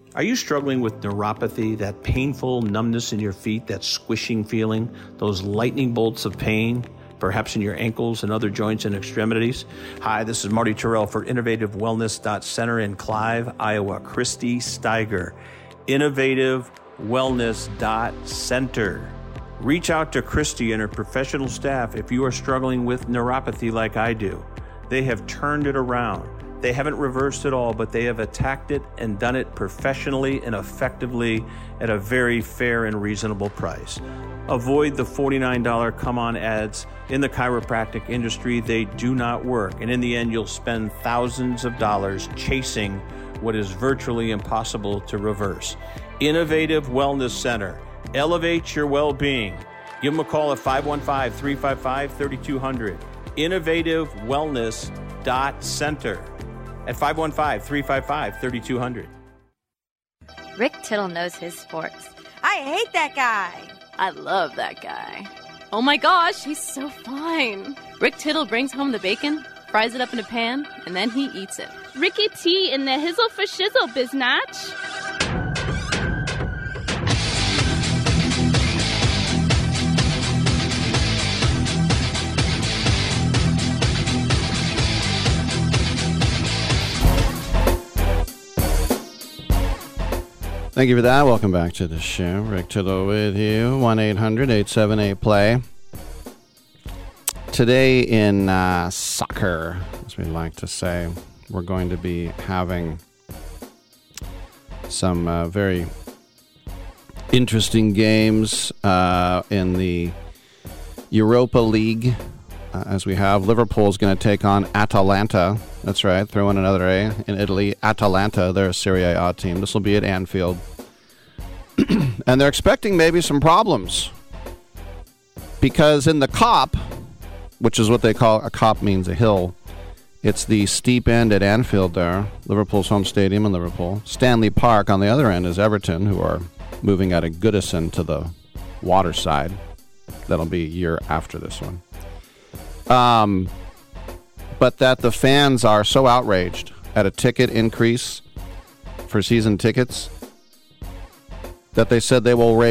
Are you struggling with neuropathy, that painful numbness in your feet, that squishing feeling, those lightning bolts of pain, perhaps in your ankles and other joints and extremities? Hi, this is Marty Terrell for InnovativeWellness.Center in Clive, Iowa. Christy Steiger, InnovativeWellness.Center. Reach out to Christy and her professional staff if you are struggling with neuropathy like I do. They have turned it around. They haven't reversed it all, but they have attacked it and done it professionally and effectively at a very fair and reasonable price. Avoid the $49 come-on ads. In the chiropractic industry, they do not work. And in the end, you'll spend thousands of dollars chasing what is virtually impossible to reverse. Innovative Wellness Center. Elevate your well-being. Give them a call at 515-355-3200. InnovativeWellness.Center at 515-355-3200. Rick Tittle knows his sports. I hate that guy. I love that guy. Oh my gosh, he's so fine. Rick Tittle brings home the bacon, fries it up in a pan, and then he eats it. Ricky T in the hizzle for shizzle, biznatch. Thank you for that. Welcome back to the show. Rick Tittle with you. 1-800-878-PLAY. Today in soccer, as we like to say, we're going to be having some very interesting games in the Europa League. As we have, Liverpool's going to take on Atalanta. That's right, throw in another A in Italy. Atalanta, they're a Serie A team. This will be at Anfield. And they're expecting maybe some problems. Because in the Kop, which is what they call, a Kop means a hill, it's the steep end at Anfield there, Liverpool's home stadium in Liverpool. Stanley Park on the other end is Everton, who are moving out of Goodison to the water side. That'll be a year after this one. But that the fans are so outraged at a ticket increase for season tickets that they said they will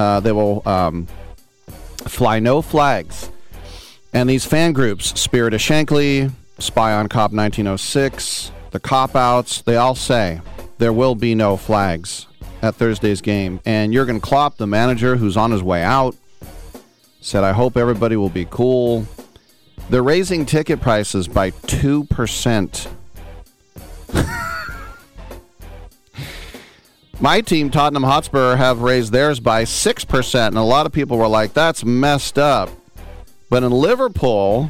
fly no flags. And these fan groups, Spirit of Shankly, Spy on Cop 1906, the Cop-Outs, they all say there will be no flags at Thursday's game. And Jurgen Klopp, the manager who's on his way out, said, I hope everybody will be cool. They're raising ticket prices by 2%. My team, Tottenham Hotspur, have raised theirs by 6%, and a lot of people were like, that's messed up. But in Liverpool,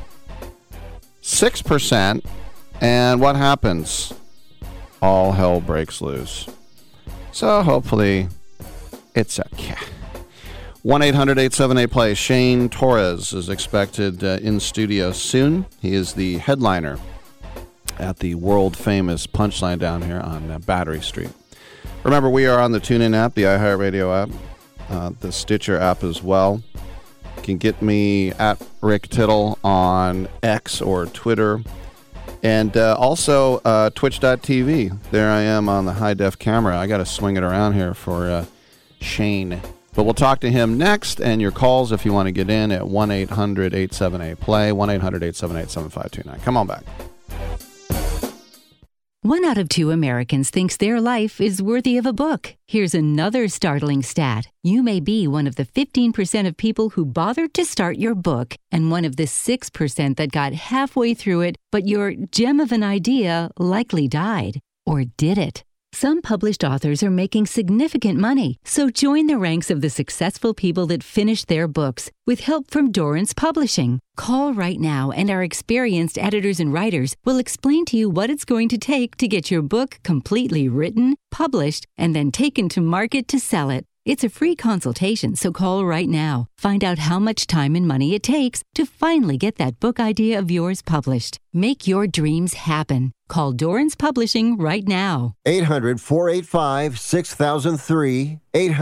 6%, and what happens? All hell breaks loose. So hopefully it's okay. 1-800-878-PLAY. Shane Torres is expected in studio soon. He is the headliner at the world-famous Punchline down here on Battery Street. Remember, we are on the TuneIn app, the iHeartRadio app, the Stitcher app as well. You can get me at Rick Tittle on X or Twitter. And also Twitch.tv. There I am on the high-def camera. I got to swing it around here for Shane. But we'll talk to him next, and your calls, if you want to get in, at 1-800-878-PLAY, 1-800-878-7529. Come on back. 1 out of 2 Americans thinks their life is worthy of a book. Here's another startling stat. You may be one of the 15% of people who bothered to start your book, and one of the 6% that got halfway through it, but your gem of an idea likely died. Or did it? Some published authors are making significant money, so join the ranks of the successful people that finish their books with help from Dorrance Publishing. Call right now, and our experienced editors and writers will explain to you what it's going to take to get your book completely written, published, and then taken to market to sell it. It's a free consultation, so call right now. Find out how much time and money it takes to finally get that book idea of yours published. Make your dreams happen. Call Dorrance Publishing right now. 800-485-6003.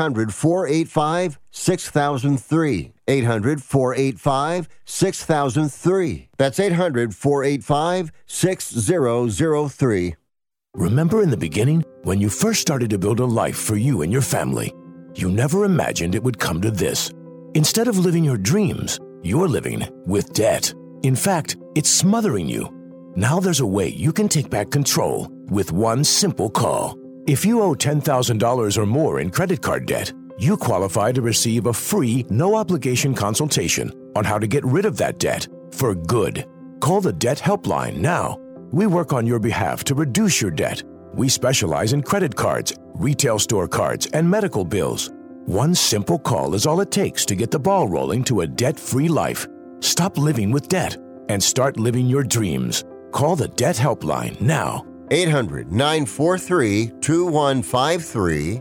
800-485-6003. 800-485-6003. That's 800-485-6003. Remember in the beginning, when you first started to build a life for you and your family, you never imagined it would come to this. Instead of living your dreams, you're living with debt. In fact, it's smothering you. Now there's a way you can take back control with one simple call. If you owe $10,000 or more in credit card debt, you qualify to receive a free, no-obligation consultation on how to get rid of that debt for good. Call the Debt Helpline now. We work on your behalf to reduce your debt. We specialize in credit cards, retail store cards, and medical bills. One simple call is all it takes to get the ball rolling to a debt-free life. Stop living with debt and start living your dreams. Call the Debt Helpline now. 800-943-2153.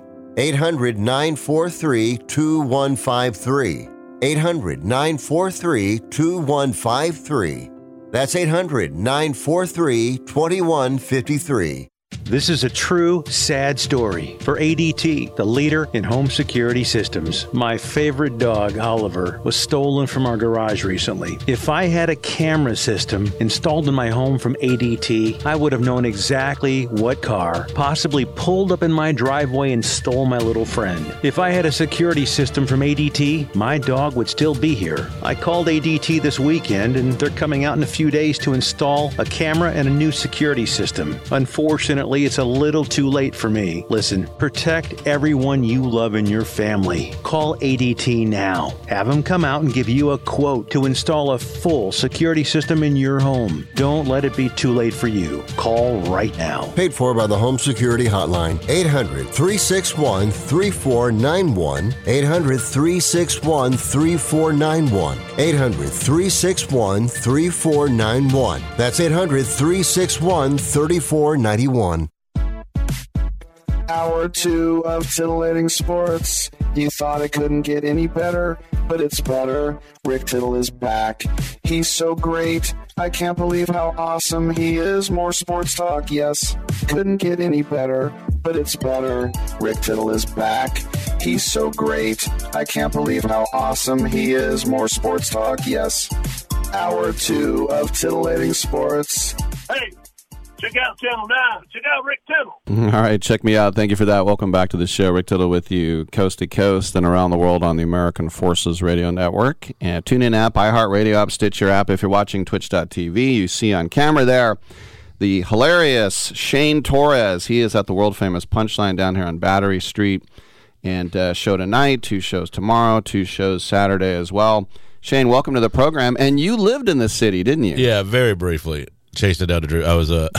800-943-2153. 800-943-2153. That's 800-943-2153. This is a true, sad story for ADT, the leader in home security systems. My favorite dog, Oliver, was stolen from our garage recently. If I had a camera system installed in my home from ADT, I would have known exactly what car possibly pulled up in my driveway and stole my little friend. If I had a security system from ADT, my dog would still be here. I called ADT this weekend, and they're coming out in a few days to install a camera and a new security system. Unfortunately, it's a little too late for me. Listen, protect everyone you love in your family. Call ADT now. Have them come out and give you a quote to install a full security system in your home. Don't let it be too late for you. Call right now. Paid for by the Home Security Hotline. 800-361-3491. 800-361-3491. 800-361-3491. That's 800-361-3491. Hour 2 of titillating sports. You thought it couldn't get any better, but it's better. Rick Tittle is back. He's so great. I can't believe how awesome he is. More sports talk, yes. Couldn't get any better, but it's better. Rick Tittle is back. He's so great. I can't believe how awesome he is. More sports talk, yes. Hour 2 of titillating sports. Hey! Check out Channel 9. Check out Rick Tittle. All right, check me out. Thank you for that. Welcome back to the show. Rick Tittle with you coast to coast and around the world on the American Forces Radio Network. And TuneIn app, iHeartRadio app, Stitcher app. If you're watching twitch.tv, you see on camera there the hilarious Shane Torres. He is at the world-famous Punchline down here on Battery Street. And show tonight, 2 shows tomorrow, 2 shows Saturday as well. Shane, welcome to the program. And you lived in this city, didn't you? Yeah, very briefly. Chased it down to Drew.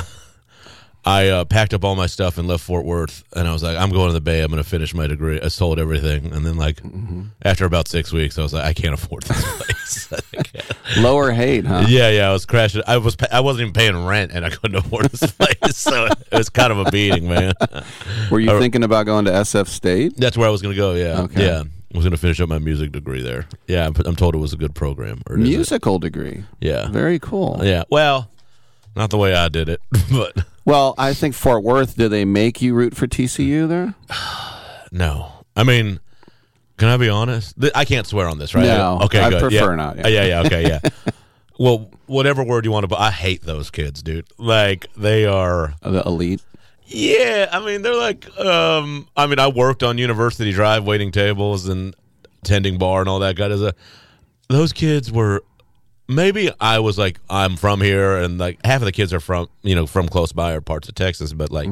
I packed up all my stuff and left Fort Worth, and I was like, I'm going to the Bay. I'm going to finish my degree. I sold everything, and then after about 6 weeks, I was like, I can't afford this place. Lower Haight, huh? Yeah. I was crashing. I wasn't even paying rent, and I couldn't afford this place, so it was kind of a beating, man. Were you thinking about going to SF State? That's where I was going to go. Yeah. Okay. Yeah. I was going to finish up my music degree there. Yeah, I'm told it was a good program. Musical degree. Yeah. Very cool. Yeah. Well. Not the way I did it, but... Well, I think Fort Worth, do they make you root for TCU there? No. I mean, can I be honest? I can't swear on this, right? No. Okay, I good. prefer not. Yeah, okay, yeah. Well, whatever word you want to put, I hate those kids, dude. Like, they are... The elite? Yeah, I mean, they're like... I worked on University Drive, waiting tables and tending bar and all that kind of stuff. Those kids were... Maybe I was like, I'm from here, and like half of the kids are from close by or parts of Texas, but like,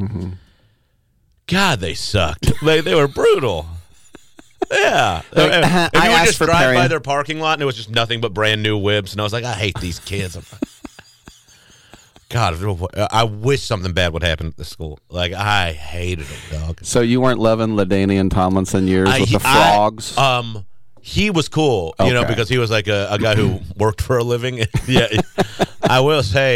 God, they sucked. They were brutal. Yeah. And you would just drive by their parking lot, and it was just nothing but brand new whips, and I was like, I hate these kids. God, I wish something bad would happen at the school. Like, I hated them, dog. So you weren't loving LaDainian Tomlinson years with the frogs? He was cool, because he was like a guy who worked for a living. Yeah, I will say,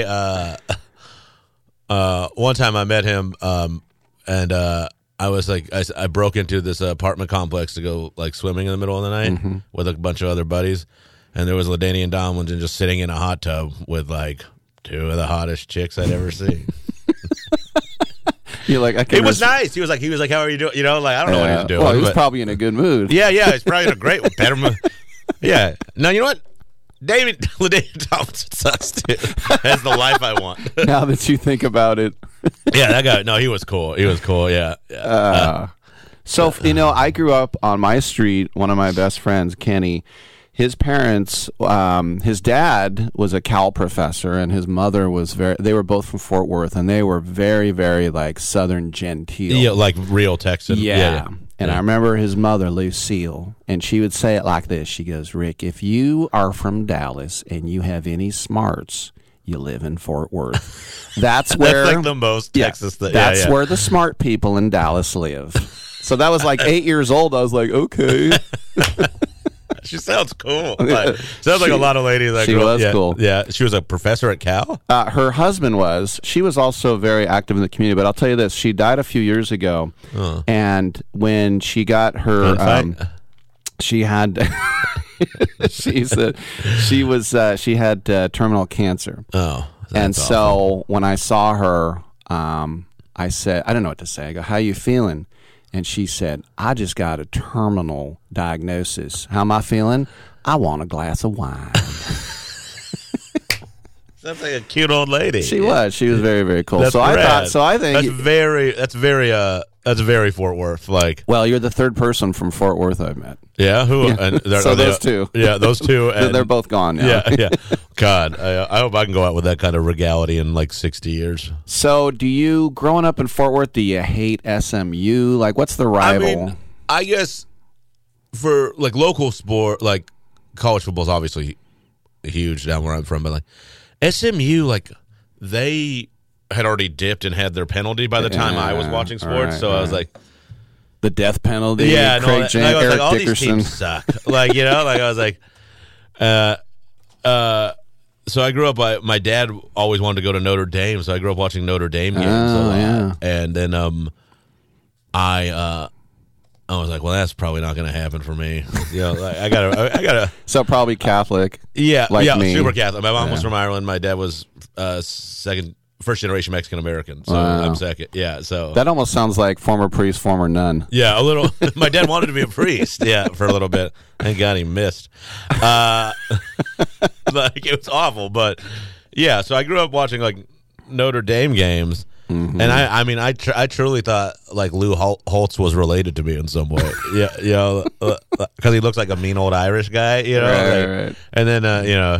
one time I met him, and I was like, I broke into this apartment complex to go like swimming in the middle of the night with a bunch of other buddies, and there was LaDainian Tomlinson just sitting in a hot tub with like 2 of the hottest chicks I'd ever seen. You're like, it was nice. He was like, how are you doing? I don't know what he was doing. Well, he was probably in a good mood. Yeah, he's probably in a better mood. Yeah. Now, you know what? LaDainian Tomlinson sucks, too. That's the life I want. Now that you think about it. Yeah, that guy. No, he was cool. He was cool. Yeah. So, I grew up on my street. One of my best friends, Kenny, his parents, his dad was a Cal professor, and his mother was they were both from Fort Worth, and they were very, very like Southern genteel. Yeah, like real Texan. Yeah. And I remember his mother, Lucille, and she would say it like this. She goes, Rick, if you are from Dallas and you have any smarts, you live in Fort Worth. That's where that's like the most Texas thing. That's where the smart people in Dallas live. So that was like 8 years old. I was like, okay. She sounds cool. Sounds like a lot of ladies that she was cool. Yeah, she was a professor at Cal. Her husband was. She was also very active in the community. But I'll tell you this: she died a few years ago, and when she got her, she had. She had terminal cancer. Oh, and so when I saw her, I said, I don't know what to say. I go, "How you feeling?" And she said, I just got a terminal diagnosis. How am I feeling? I want a glass of wine. Sounds like a cute old lady. She was. She was very, very cool. That's rad. I think that's very Fort Worth. Like, well, you're the third person from Fort Worth I've met. Yeah, who? Yeah. And so those two. Yeah, those two. And they're both gone now. Yeah. God, I hope I can go out with that kind of regality in like 60 years. So, growing up in Fort Worth, do you hate SMU? Like, what's the rival? I mean, I guess for like local sport, like college football is obviously huge down where I'm from, but like SMU, like they had already dipped and had their penalty by the time I was watching sports. I was like, the death penalty. Yeah, Craig James, I was Eric like, all Dickerson. these teams suck. Like, I was like, so I grew up. My dad always wanted to go to Notre Dame, so I grew up watching Notre Dame games a lot. Yeah. And then I was like, well, that's probably not going to happen for me. Like, I gotta. So probably Catholic. Yeah, like me. Super Catholic. My mom was from Ireland. My dad was first generation Mexican American. So I'm second. Yeah, so that almost sounds like former priest, former nun. Yeah, a little. My dad wanted to be a priest. Yeah, for a little bit. Thank God he missed. Like it was awful, but yeah. So I grew up watching like Notre Dame games. Mm-hmm. And I truly thought like Lou Holtz was related to me in some way. Yeah, because he looks like a mean old Irish guy, Right. And then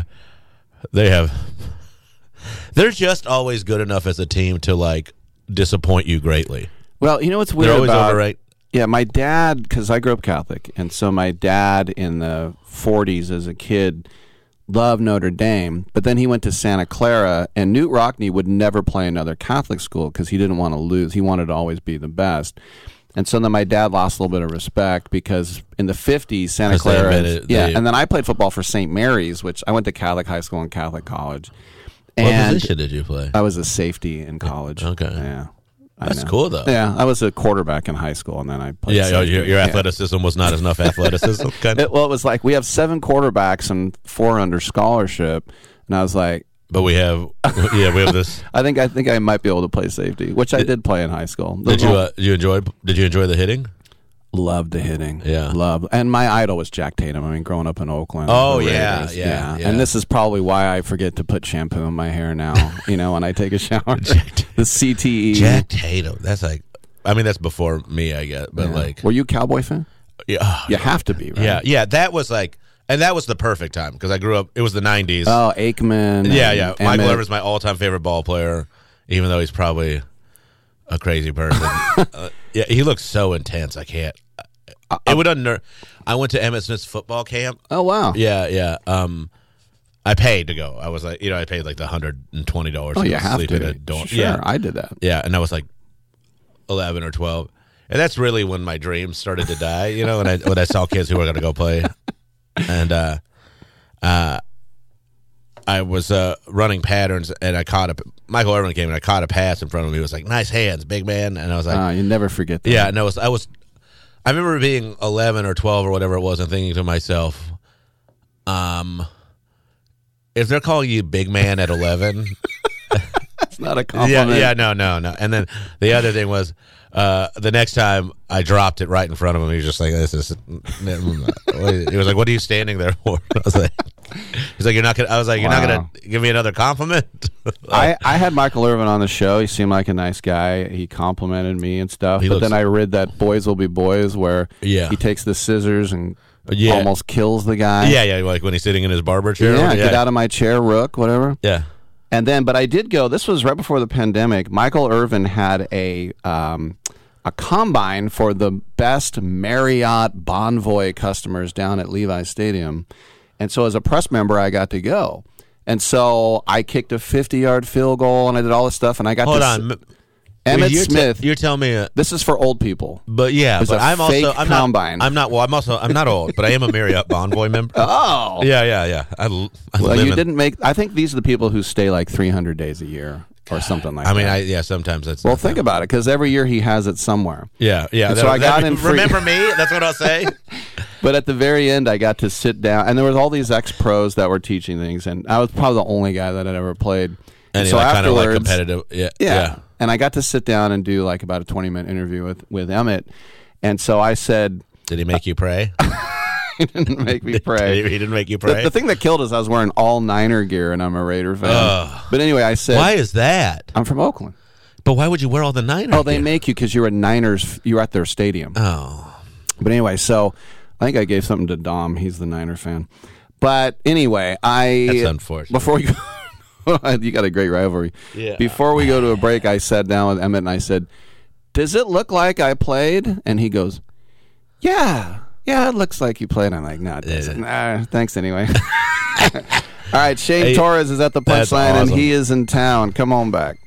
they're just always good enough as a team to like disappoint you greatly. Well, you know what's weird they're always about overrated. Yeah, my dad, because I grew up Catholic, and so my dad in the 40s as a kid loved Notre Dame, but then he went to Santa Clara, and Newt Rockne would never play another Catholic school because he didn't want to lose. He wanted to always be the best. And so then my dad lost a little bit of respect because in the 50s, Santa Clara... and then I played football for St. Mary's, which I went to Catholic high school and Catholic college. What position did you play? I was a safety in college. Okay. Yeah. That's cool, though. Yeah, I was a quarterback in high school, and then I played safety. Your athleticism was not enough athleticism. It was like, we have 7 quarterbacks and 4 under scholarship, and I was like... But we have this... I think I might be able to play safety, which I did play in high school. Did you enjoy the hitting? Loved the hitting. Yeah. Loved. And my idol was Jack Tatum. I mean, growing up in Oakland. Oh, yeah. And this is probably why I forget to put shampoo in my hair now, when I take a shower. The CTE. Jack Tatum. That's like, that's before me, I guess. But like. Were you a Cowboy fan? Yeah. You have to be, right? Yeah. Yeah. That was like, and that was the perfect time because I grew up, it was the 90s. Oh, Aikman. Yeah. Michael Irvin's my all-time favorite ball player, even though he's probably a crazy person. Yeah, he looks so intense. I can't. It would I went to Emmitt Smith's football camp. Oh wow. Yeah. I paid to go. I was like, I paid like the $120. Oh, you have sleep to. in a dorm. Sure, yeah, I did that. Yeah, and I was like 11 or 12, and that's really when my dreams started to die. When I saw kids who were going to go play, and I was running patterns, and I caught Michael Irvin came, and I caught a pass in front of me. He was like, "Nice hands, big man," and I was like, "You never forget that." Yeah, no, I remember being 11 or 12 or whatever it was, and thinking to myself, if they're calling you big man at 11, it's not a compliment. Yeah, no. And then the other thing was, the next time I dropped it right in front of him, he was just like, "This is." He was like, "What are you standing there for?" I was like, He's like, you're not gonna. I was like, you're not gonna give me another compliment. I had Michael Irvin on the show. He seemed like a nice guy. He complimented me and stuff. But then I read that Boys Will Be Boys, where he takes the scissors and almost kills the guy. Yeah, like when he's sitting in his barber chair. Yeah, get out of my chair, Rook, whatever. Yeah. And then, but I did go. This was right before the pandemic. Michael Irvin had a combine for the best Marriott Bonvoy customers down at Levi's Stadium. And so as a press member, I got to go. And so I kicked a 50-yard field goal, and I did all this stuff, and I got Emmitt Smith. You're telling me this is for old people. But yeah, but I'm combine. I'm not old, but I am a Marriott Bonvoy member. Oh. Yeah. You didn't make. I think these are the people who stay like 300 days a year. Or something like that. I mean, sometimes that's... Well, think about it, because every year he has it somewhere. Yeah. And so I got in free... Remember me? That's what I'll say. But at the very end, I got to sit down, and there was all these ex-pros that were teaching things, and I was probably the only guy that had ever played. And so kind of like competitive. Yeah. And I got to sit down and do like about a 20-minute interview with Emmitt. And so I said... Did he make you pray? He didn't make me pray. He didn't make you pray? The thing that killed is I was wearing all Niner gear, and I'm a Raider fan. But anyway, I said... Why is that? I'm from Oakland. But why would you wear all the Niners gear? They make you because you're at their stadium. Oh. But anyway, so I think I gave something to Dom. He's the Niner fan. But anyway, That's unfortunate. Before we go... You got a great rivalry. Yeah. Before we go to a break, I sat down with Emmitt, and I said, does it look like I played? And he goes, yeah, it looks like you played. I'm like, no, it doesn't. Thanks anyway. All right, Shane Torres is at the Punchline, awesome. And he is in town. Come on back.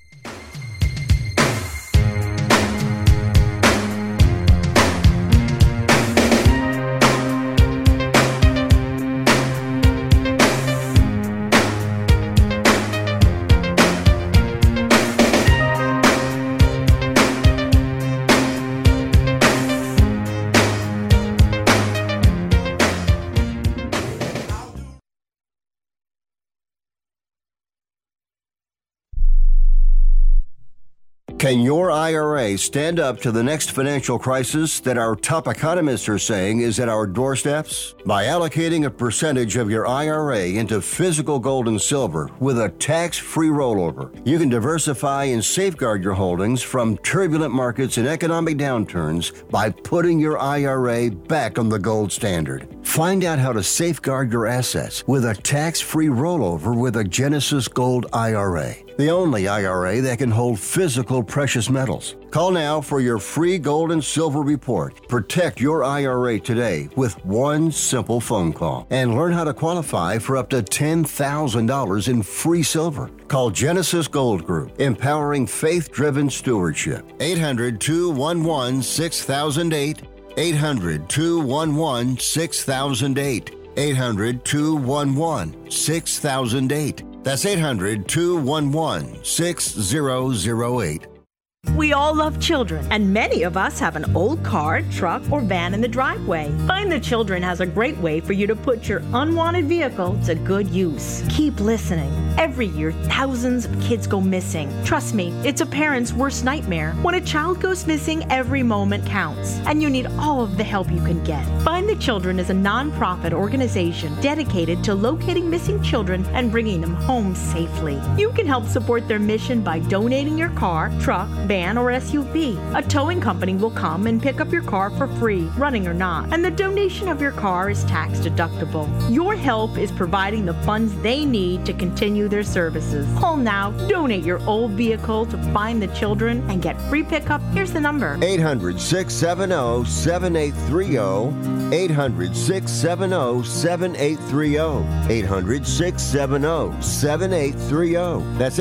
Can your IRA stand up to the next financial crisis that our top economists are saying is at our doorsteps? By allocating a percentage of your IRA into physical gold and silver with a tax-free rollover, you can diversify and safeguard your holdings from turbulent markets and economic downturns by putting your IRA back on the gold standard. Find out how to safeguard your assets with a tax-free rollover with a Genesis Gold IRA, the only IRA that can hold physical precious metals. Call now for your free gold and silver report. Protect your IRA today with one simple phone call and learn how to qualify for up to $10,000 in free silver. Call Genesis Gold Group, empowering faith-driven stewardship. 800-211-6008. 800-211-6008. 800-211-6008. That's 800-211-6008. We all love children, and many of us have an old car, truck, or van in the driveway. Find the Children has a great way for you to put your unwanted vehicle to good use. Keep listening. Every year, thousands of kids go missing. Trust me, it's a parent's worst nightmare. When a child goes missing, every moment counts, and you need all of the help you can get. Find the Children is a nonprofit organization dedicated to locating missing children and bringing them home safely. You can help support their mission by donating your car, truck, van, or SUV. A towing company will come and pick up your car for free, running or not, and the donation of your car is tax deductible. Your help is providing the funds they need to continue their services. Call now, donate your old vehicle to Find the Children, and get free pickup. Here's the number: 800-670-7830. 800-670-7830. 800-670-7830. That's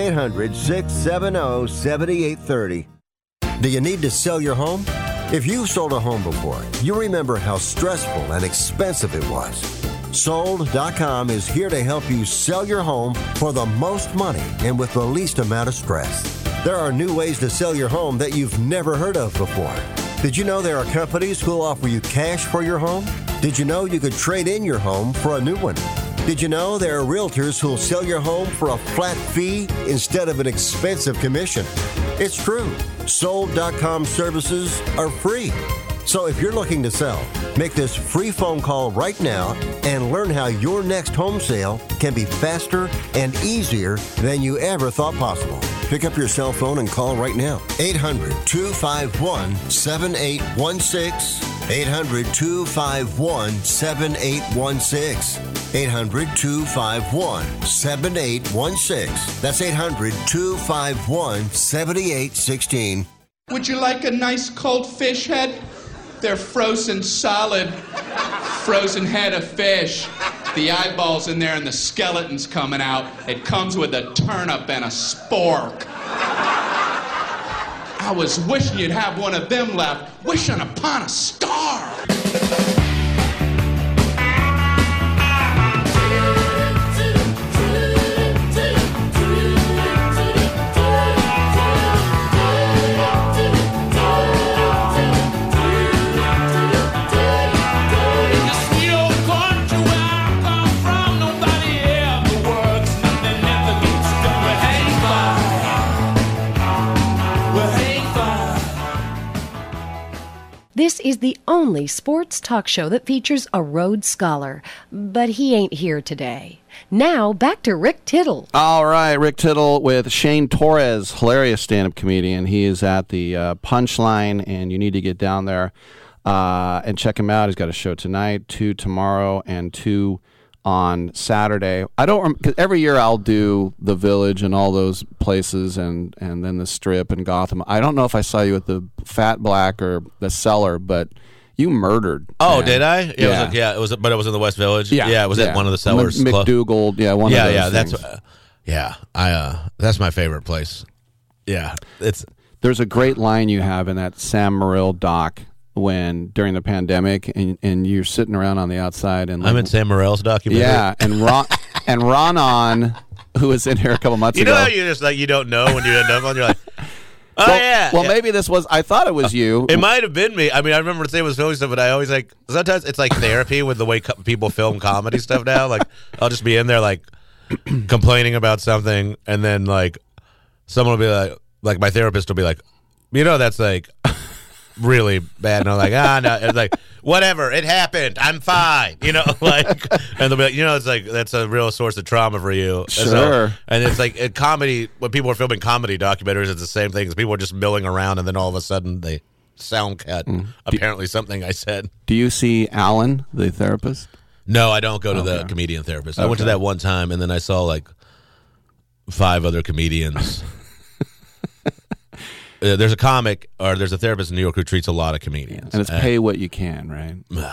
800-670-7830. Do you need to sell your home? If you've sold a home before, you remember how stressful and expensive it was. Sold.com is here to help you sell your home for the most money and with the least amount of stress. There are new ways to sell your home that you've never heard of before. Did you know there are companies who'll offer you cash for your home? Did you know you could trade in your home for a new one? Did you know there are realtors who'll sell your home for a flat fee instead of an expensive commission? It's true. Sold.com services are free. So if you're looking to sell, make this free phone call right now and learn how your next home sale can be faster and easier than you ever thought possible. Pick up your cell phone and call right now. 800-251-7816. 800-251-7816. 800-251-7816. That's 800-251-7816. Would you like a nice cold fish head? They're frozen solid. Frozen head of fish. The eyeballs in there and the skeleton's coming out. It comes with a turnip and a spork. I was wishing you'd have one of them left. Wishing upon a star. This is the only sports talk show that features a Rhodes Scholar, but he ain't here today. Now, back to Rick Tittle. All right, Rick Tittle with Shane Torres, hilarious stand-up comedian. He is at the Punchline, and you need to get down there and check him out. He's got a show tonight, 2 tomorrow, and 2 on Saturday. I don't, because every year I'll do the Village and all those places, and then the Strip and Gotham. I don't know if I saw you at the Fat Black or the Cellar, but you murdered. Oh, man. did I? Yeah. It was, but it was in the West Village. Yeah, it was at one of the Cellars. McDougal. Yeah, one of those. That's my favorite place. Yeah, there's a great line you have in that Sam Morril doc when during the pandemic and you're sitting around on the outside and I'm in Sam Morril's documentary. Yeah, and Ron on, who was in here a couple months ago. You know how you just like you don't know when you end up on, you're like, maybe this was. I thought it was you. It might have been me. I mean, I remember saying it was filming stuff, but I always like sometimes it's like therapy with the way people film comedy stuff now. Like I'll just be in there like complaining about something, and then like someone will be like my therapist will be like, that's like really bad, and I'm like, no, it's like whatever, it happened, I'm fine, and they'll be like, it's like that's a real source of trauma for you. Sure. And it's like in comedy, when people are filming comedy documentaries, it's the same thing. People are just milling around, and then all of a sudden they sound cut. Apparently, something I said. Do you see Alan, the therapist? No, I don't go to the comedian therapist. I went to that one time, and then I saw like 5 other comedians. There's a comic, or there's a therapist in New York who treats a lot of comedians. And it's pay what you can, right?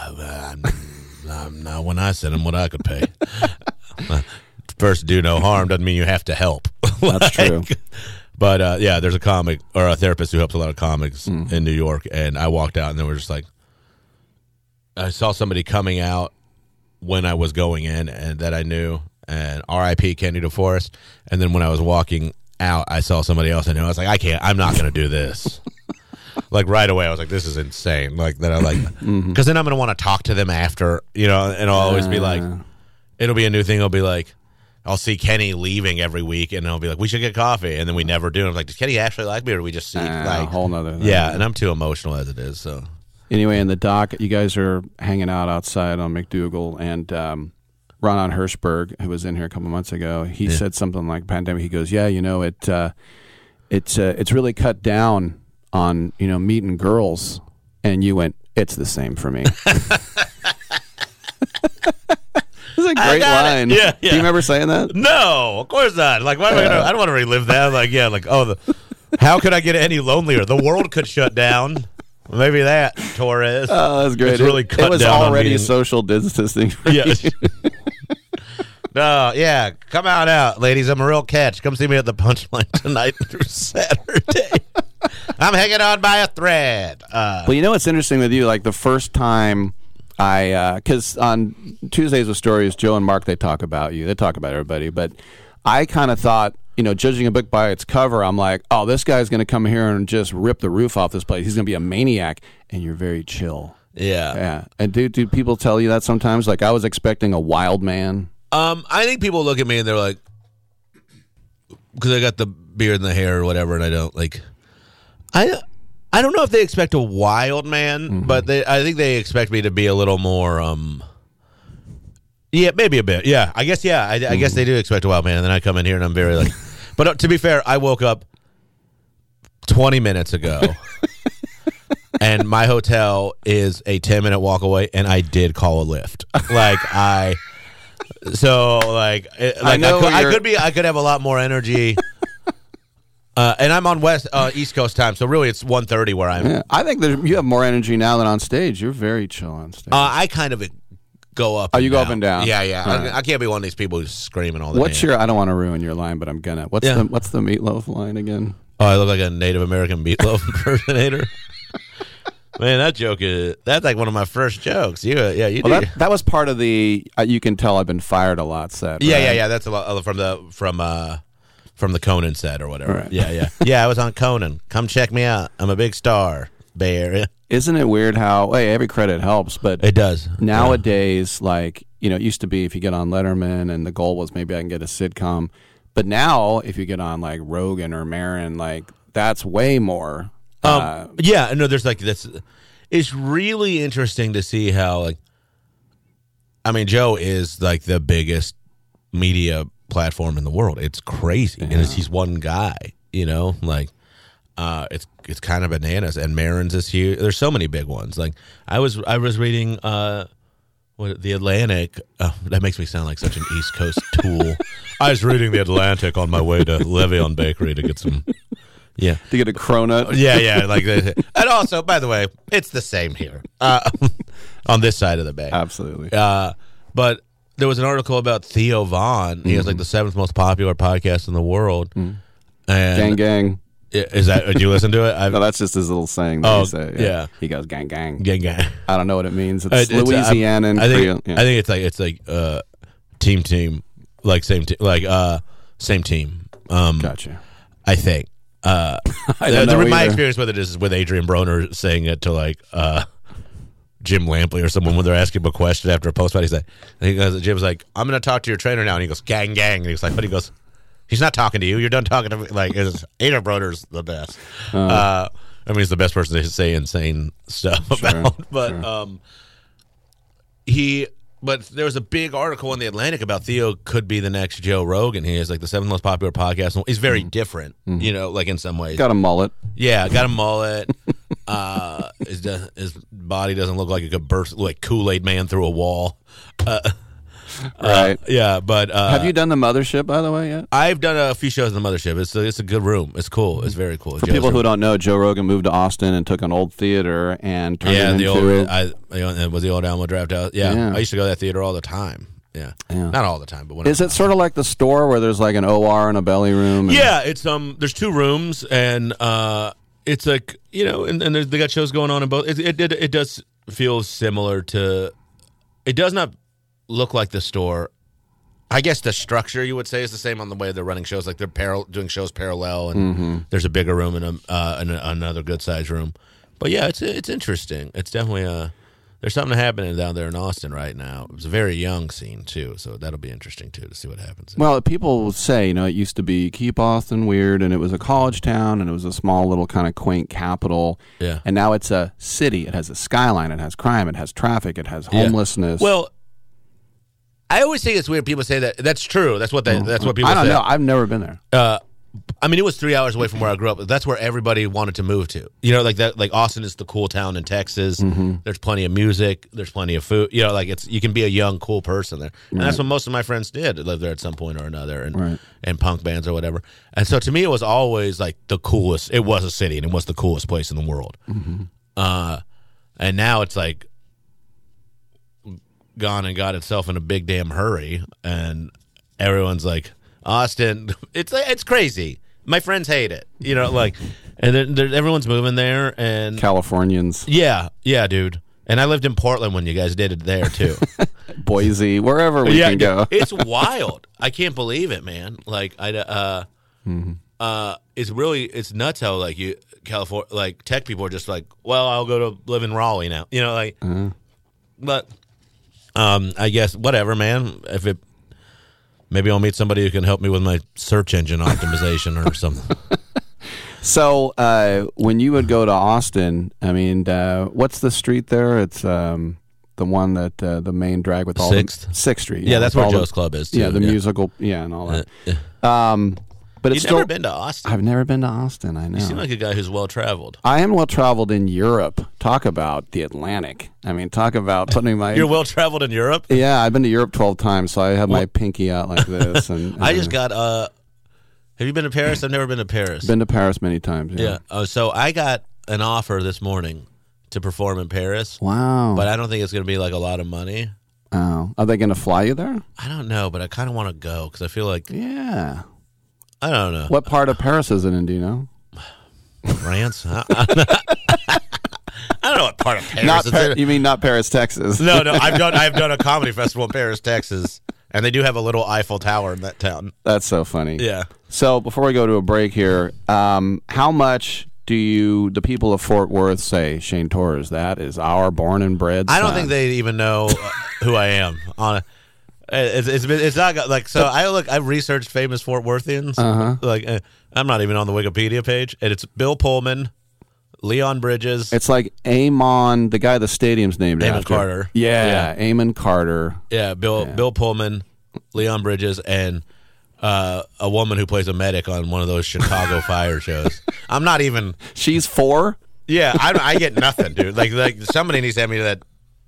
Not when I send them what I could pay. First, do no harm doesn't mean you have to help. That's true. But, there's a comic, or a therapist who helps a lot of comics in New York, and I walked out, and they were just like, I saw somebody coming out when I was going in, and that I knew, and R.I.P. Kenny DeForest, and then when I was walking out, I saw somebody else I knew. I was like, I'm not going to do this. Like right away, I was like, this is insane. Like that, I like, because then I'm going to want to talk to them after, and I'll always be like, it'll be a new thing. It'll be like, I'll see Kenny leaving every week, and I'll be like, we should get coffee, and then we never do. And I'm like, does Kenny actually like me, or do we just see like a whole nother thing? Yeah, and I'm too emotional as it is. So anyway, in the doc, you guys are hanging out outside on McDougal, and Ron Hirschberg, who was in here a couple months ago, he said something like pandemic. He goes, it's really cut down on meeting girls, and you went, it's the same for me. It's a great line. Yeah. Do you remember saying that? No, of course not. Like, why am I gonna? I don't want to relive that. Like, how could I get any lonelier? The world could shut down. Maybe that, Torres. Oh, that's great. It's really cut down. It was already social distancing. Yes. No, yeah. Come on out, ladies. I'm a real catch. Come see me at the Punchline tonight through Saturday. I'm hanging on by a thread. Well, what's interesting with you? Like the first time because on Tuesdays with Stories, Joe and Mark, they talk about you. They talk about everybody. But I kind of thought, judging a book by its cover, I'm like, oh, this guy's going to come here and just rip the roof off this place. He's going to be a maniac. And you're very chill. Yeah. And do people tell you that sometimes? Like, I was expecting a wild man. I think people look at me and they're like, because I got the beard and the hair or whatever, and I don't like. I I don't know if they expect a wild man, but I think they expect me to be a little more. Yeah, maybe a bit. Yeah, I guess. Yeah, I guess they do expect a wild man, and then I come in here and I'm very like. But to be fair, I woke up 20 minutes ago, and my hotel is a 10-minute walk away, and I did call a Lyft. I could have a lot more energy. And I'm on East Coast time, so really it's 1:30 where I'm. Yeah, I think you have more energy now than on stage. You're very chill on stage. I kind of go up. Oh, you go up and down. Yeah, yeah. Right. I can't be one of these people who's screaming all the What's time. I don't want to ruin your line, but I'm gonna. What's the Meatloaf line again? Oh, I look like a Native American Meatloaf impersonator. Man, that's like one of my first jokes. You do. That was part of the. You can tell I've been fired a lot set. Yeah, right? yeah. That's a lot from the Conan set or whatever. Right. Yeah. I was on Conan. Come check me out. I'm a big star. Bear. Isn't it weird how every credit helps, but it does nowadays? It used to be if you get on Letterman and the goal was maybe I can get a sitcom, but now if you get on like Rogan or Maron, that's way more. Yeah, no, there's this. It's really interesting to see how Joe is the biggest media platform in the world. It's crazy, and he's one guy. It's kind of bananas. And Maron's is huge. There's so many big ones. I was reading The Atlantic. Oh, that makes me sound like such an East Coast tool. I was reading The Atlantic on my way to Le'Veon Bakery to get some. Yeah, to get a cronut. Yeah. And also, by the way, it's the same here on this side of the bay. Absolutely. But there was an article about Theo Von. He has the 7th most popular podcast in the world. And gang. Is that? Did you listen to it? No, that's just his little saying. That he say. Yeah. He goes gang. Gang. I don't know what it means. It's Louisiana and Creole. I think it's team, same team, same team. Gotcha. I think. My experience with it is with Adrian Broner saying it to Jim Lampley or someone when they're asking him a question after a post-fight. Jim's like, I'm going to talk to your trainer now. And he goes, gang. And he's like, but he goes, he's not talking to you. You're done talking to me. Adrian Broner's the best. He's the best person to say insane stuff about. But But there was a big article in The Atlantic about Theo could be the next Joe Rogan. He is the 7th most popular podcast. He's very different, in some ways. Got a mullet. Yeah, got a mullet. His body doesn't look like it could burst Kool-Aid Man through a wall. Right. Yeah, but have you done the Mothership, by the way, yet? I've done a few shows in the Mothership. It's a good room. It's cool. It's very cool. For people who don't know, Joe Rogan moved to Austin and took an old theater and turned it into... was the old Alamo Draft House. Yeah, I used to go to that theater all the time. Yeah. Not all the time, but when is it sort of like the store where there's an OR and a belly room? Yeah, it's there's 2 rooms and it's and they got shows going on in both. It does feel similar to. It does not look like the store. I guess the structure you would say is the same on the way they're running shows. They're doing shows parallel, and there's a bigger room and another good sized room. But yeah, it's interesting. It's definitely there's something happening down there in Austin right now. It's a very young scene too, so that'll be interesting too to see what happens. Well, people say it used to be keep Austin weird, and it was a college town, and it was a small little kind of quaint capital. Yeah, and now it's a city. It has a skyline. It has crime. It has traffic. It has homelessness. Yeah. Well, I always think it's weird. People say that. That's true. That's what people say. I don't know. I've never been there. It was 3 hours away from where I grew up. That's where everybody wanted to move to. Austin is the cool town in Texas. There's plenty of music. There's plenty of food. You can be a young, cool person there. And that's what most of my friends did. Live there at some point or another, and punk bands or whatever. And so to me, it was always the coolest. It was a city, and it was the coolest place in the world. And now it's gone and got itself in a big damn hurry, and everyone's like, Austin, it's crazy. My friends hate it, and then everyone's moving there, and Californians. Yeah, dude. And I lived in Portland when you guys did it there too. Boise, wherever we can go. It's wild. I can't believe it, man. It's nuts how California, tech people are just well, I'll go to live in Raleigh now, but. I guess whatever, man. Maybe I'll meet somebody who can help me with my search engine optimization or something. So when you would go to Austin, I mean, what's the street there? It's the one that the main drag with all Sixth. the 6th Street. Yeah, that's where Joe's Club is, too. Yeah, the musical, and all that. But You've never been to Austin? I've never been to Austin, I know. You seem like a guy who's well-traveled. I am well-traveled in Europe. Talk about the Atlantic. I mean, talk about putting my... You're well-traveled in Europe? Yeah, I've been to Europe 12 times, so I have my pinky out like this. And I just got... have you been to Paris? I've never been to Paris. Been to Paris many times, yeah. So I got an offer this morning to perform in Paris. Wow. But I don't think it's going to be like a lot of money. Oh. Are they going to fly you there? I don't know, but I kind of want to go because I feel like... Yeah. I don't know. What part of Paris is it in, do you know? France? I don't know what part of Paris it's in. You mean not Paris, Texas? No, I've done a comedy festival in Paris, Texas, and they do have a little Eiffel Tower in that town. That's so funny. Yeah. So before we go to a break here, how much do the people of Fort Worth say, Shane Torres, that is our born and bred son? I don't think they even know who I am. It's not like so. I've researched famous Fort Worthians. Like I'm not even on the Wikipedia page, and it's Bill Pullman, Leon Bridges. It's like Amon, the guy the stadium's named Amon after. Carter. Yeah, Amon Carter. Yeah, Bill Pullman, Leon Bridges, and a woman who plays a medic on one of those Chicago fire shows. I'm not even. She's 4. Yeah, I get nothing, dude. Like somebody needs to have me to that.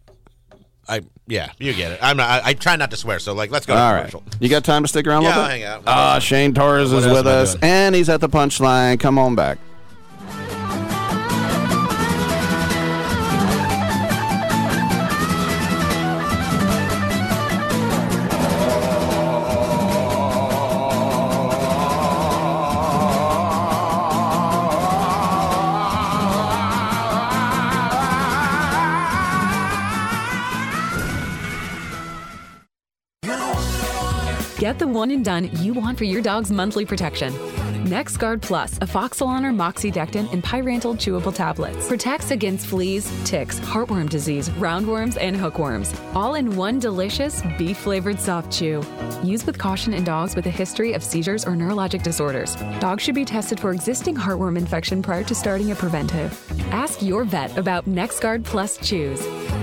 You get it. I try not to swear, so let's go to commercial. Right. You got time to stick around a little bit? Hang out. Shane Torres is with us, and he's at the Punchline. Come on back. Get the one and done you want for your dog's monthly protection. NexGard Plus, a Foxalon or Moxidectin and Pyrantel chewable tablets. Protects against fleas, ticks, heartworm disease, roundworms, and hookworms. All in one delicious, beef-flavored soft chew. Use with caution in dogs with a history of seizures or neurologic disorders. Dogs should be tested for existing heartworm infection prior to starting a preventive. Ask your vet about NexGard Plus chews.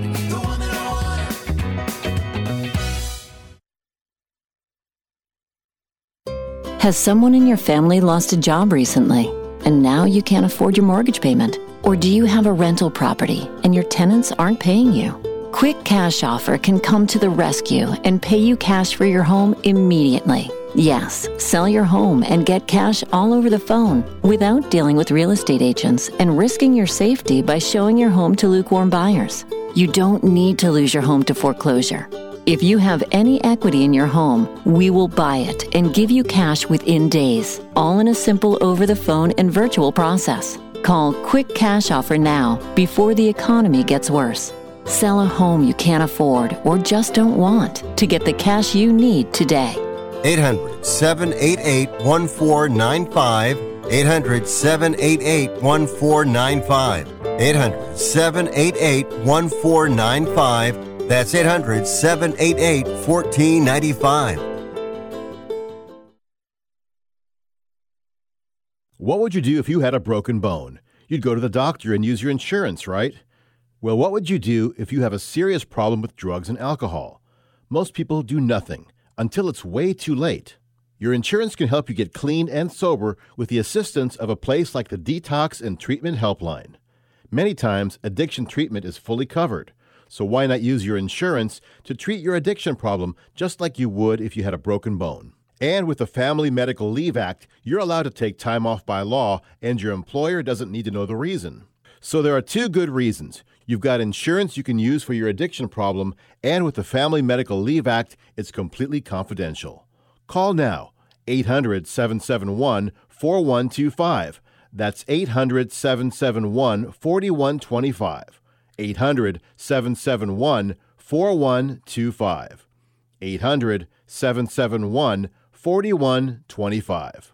Has someone in your family lost a job recently, and now you can't afford your mortgage payment? Or do you have a rental property and your tenants aren't paying you? Quick Cash Offer can come to the rescue and pay you cash for your home immediately. Yes, sell your home and get cash all over the phone without dealing with real estate agents and risking your safety by showing your home to lukewarm buyers. You don't need to lose your home to foreclosure. If you have any equity in your home, we will buy it and give you cash within days, all in a simple over-the-phone and virtual process. Call Quick Cash Offer now before the economy gets worse. Sell a home you can't afford or just don't want to get the cash you need today. 800-788-1495. 800-788-1495. 800-788-1495. That's 800-788-1495. What would you do if you had a broken bone? You'd go to the doctor and use your insurance, right? Well, what would you do if you have a serious problem with drugs and alcohol? Most people do nothing until it's way too late. Your insurance can help you get clean and sober with the assistance of a place like the Detox and Treatment Helpline. Many times, addiction treatment is fully covered. So why not use your insurance to treat your addiction problem just like you would if you had a broken bone? And with the Family Medical Leave Act, you're allowed to take time off by law, and your employer doesn't need to know the reason. So there are 2 good reasons. You've got insurance you can use for your addiction problem, and with the Family Medical Leave Act, it's completely confidential. Call now, 800-771-4125. That's 800-771-4125. 800-771-4125. 800-771-4125.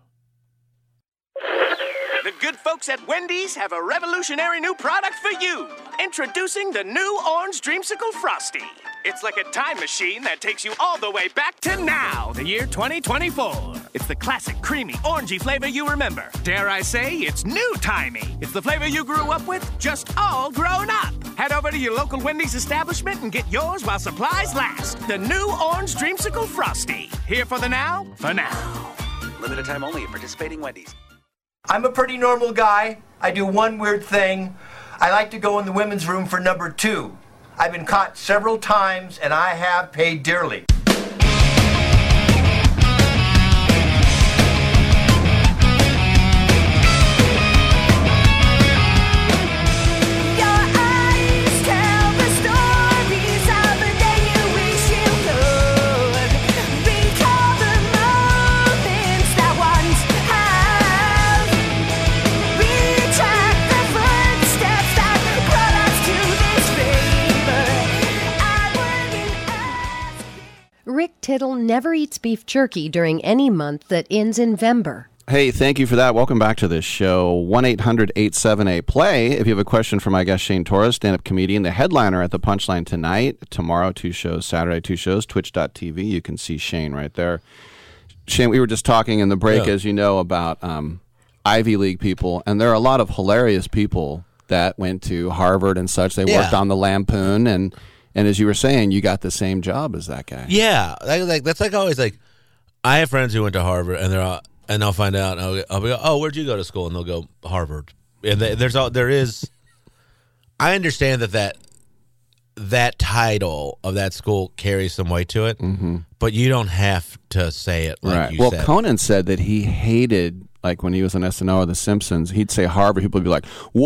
The good folks at Wendy's have a revolutionary new product for you. Introducing the new Orange Dreamsicle Frosty. It's like a time machine that takes you all the way back to now, the year 2024. It's the classic, creamy, orangey flavor you remember. Dare I say, it's new-timey. It's the flavor you grew up with, just all grown up. Head over to your local Wendy's establishment and get yours while supplies last. The new Orange Dreamsicle Frosty. Here for the now, for now. Limited time only at participating Wendy's. I'm a pretty normal guy. I do one weird thing. I like to go in the women's room for number 2. I've been caught several times, and I have paid dearly. Rick Tittle never eats beef jerky during any month that ends in Vember. Hey, thank you for that. Welcome back to this show. 1-800-878-PLAY. If you have a question for my guest, Shane Torres, stand-up comedian, the headliner at the Punchline tonight. Tomorrow, 2 shows. Saturday, 2 shows. Twitch.tv. You can see Shane right there. Shane, we were just talking in the break, as you know, about Ivy League people, and there are a lot of hilarious people that went to Harvard and such. They worked on the Lampoon, and as you were saying, you got the same job as that guy. Yeah, that's like always like. I have friends who went to Harvard, and I'll find out. And I'll be, oh, where'd you go to school? And they'll go Harvard. And there is. I understand that title of that school carries some weight to it, but you don't have to say it like you said. Well, Conan said that he hated. Like when he was on SNL or The Simpsons, he'd say Harvard. People would be like,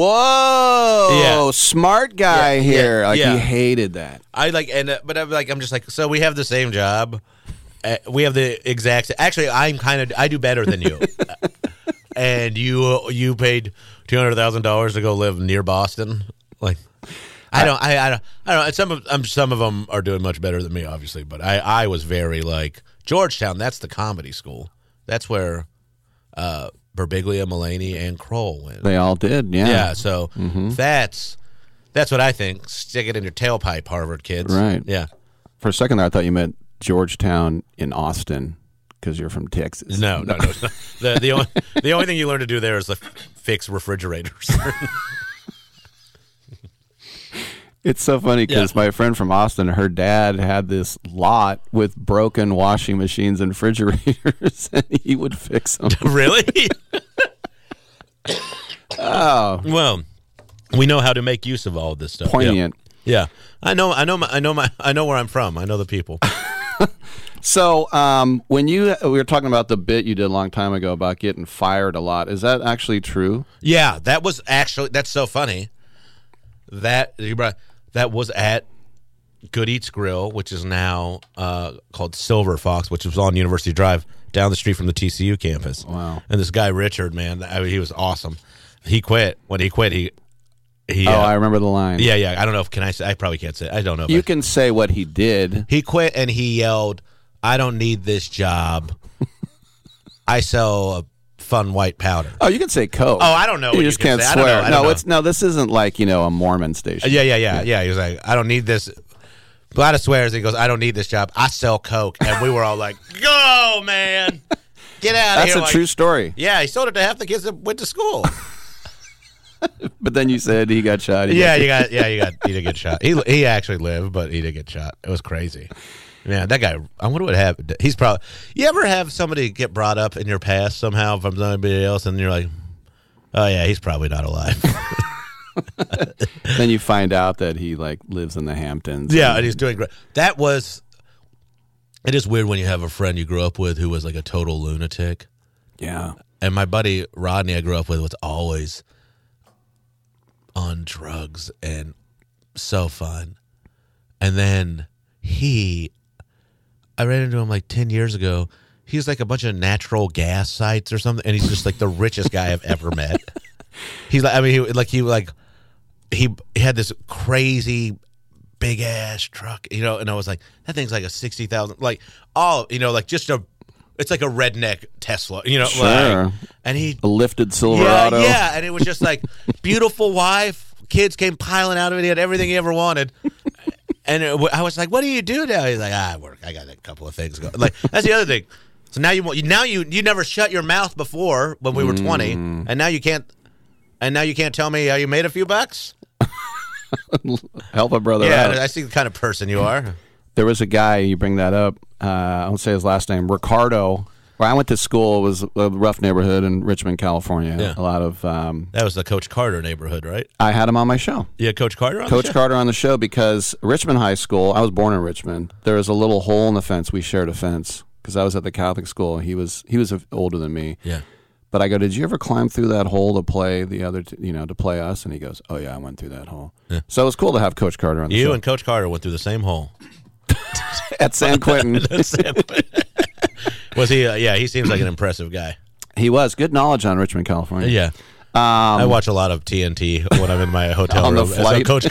"Whoa, smart guy here!" He hated that. But I'm just like, so we have the same job. We have the exact. Actually, I do better than you. And you paid $200,000 to go live near Boston. Like, I don't. Some of them are doing much better than me, obviously. But I was very like Georgetown. That's the comedy school. That's where. Birbiglia, Mulaney, and Kroll went. They all did, yeah. Yeah, so that's what I think. Stick it in your tailpipe, Harvard kids. Right. Yeah. For a second there, I thought you meant Georgetown in Austin because you're from Texas. No. The only thing you learn to do there is fix refrigerators. It's so funny because my friend from Austin, her dad had this lot with broken washing machines and refrigerators, and he would fix them. Really? Oh, well, we know how to make use of all of this stuff. Poignant. Yeah. I know where I'm from. I know the people. So, when we were talking about the bit you did a long time ago about getting fired a lot, is that actually true? Yeah, that's so funny. That was at Good Eats Grill, which is now called Silver Fox, which was on University Drive down the street from the TCU campus. Wow. And this guy, Richard, man, he was awesome. He quit. When he quit, he I remember the line. Yeah. I don't know if I probably can't say it. I don't know. You can say what he did. He quit and he yelled, "I don't need this job. I sell a fun white powder." Oh, you can say coke. Oh, I don't know. You just can't swear. No, this isn't like a Mormon station. Yeah. He was like, "I don't need this." A lot of swears. He goes, "I don't need this job. I sell coke," and we were all like, "Go, man, get out of here!" That's a true story. Yeah, he sold it to half the kids that went to school. But then you said he got shot. He did get shot. He actually lived, but he did get shot. It was crazy. Man, that guy, I wonder what happened. He's probably... You ever have somebody get brought up in your past somehow from somebody else, and you're like, oh, yeah, he's probably not alive. Then you find out that he, lives in the Hamptons. Yeah, and he's doing great. It is weird when you have a friend you grew up with who was like a total lunatic. Yeah. And my buddy Rodney I grew up with was always on drugs and so fun. And then I ran into him 10 years ago. He's like a bunch of natural gas sites or something, and he's just like the richest guy I've ever met. He's he had this crazy big ass truck, and I was like, that thing's like a 60,000, it's like a redneck Tesla, Sure. And a lifted Silverado. Yeah, and it was just like beautiful wife, kids came piling out of it. He had everything he ever wanted. And I was like, what do you do now? He's like, I work. I got a couple of things going. That's the other thing. So now you never shut your mouth before when we were 20, and now you can't. And now you can't tell me how you made a few bucks? Help a brother out. Yeah, I see the kind of person you are. There was a guy, you bring that up, I won't say his last name, Ricardo. Where I went to school was a rough neighborhood in Richmond, California. Yeah. A lot of... that was the Coach Carter neighborhood, right? I had him on my show. Yeah, Coach Carter on Coach the show? Carter on the show because Richmond High School, I was born in Richmond, there was a little hole in the fence. We shared a fence because I was at the Catholic school. He was older than me. Yeah. But I go, did you ever climb through that hole to play to play us? And he goes, oh, yeah, I went through that hole. Yeah. So it was cool to have Coach Carter on the show. You and Coach Carter went through the same hole. At San Quentin. Was he? He seems like an impressive guy. He was. Good knowledge on Richmond, California. Yeah. I watch a lot of TNT when I'm in my hotel on room. The flight. So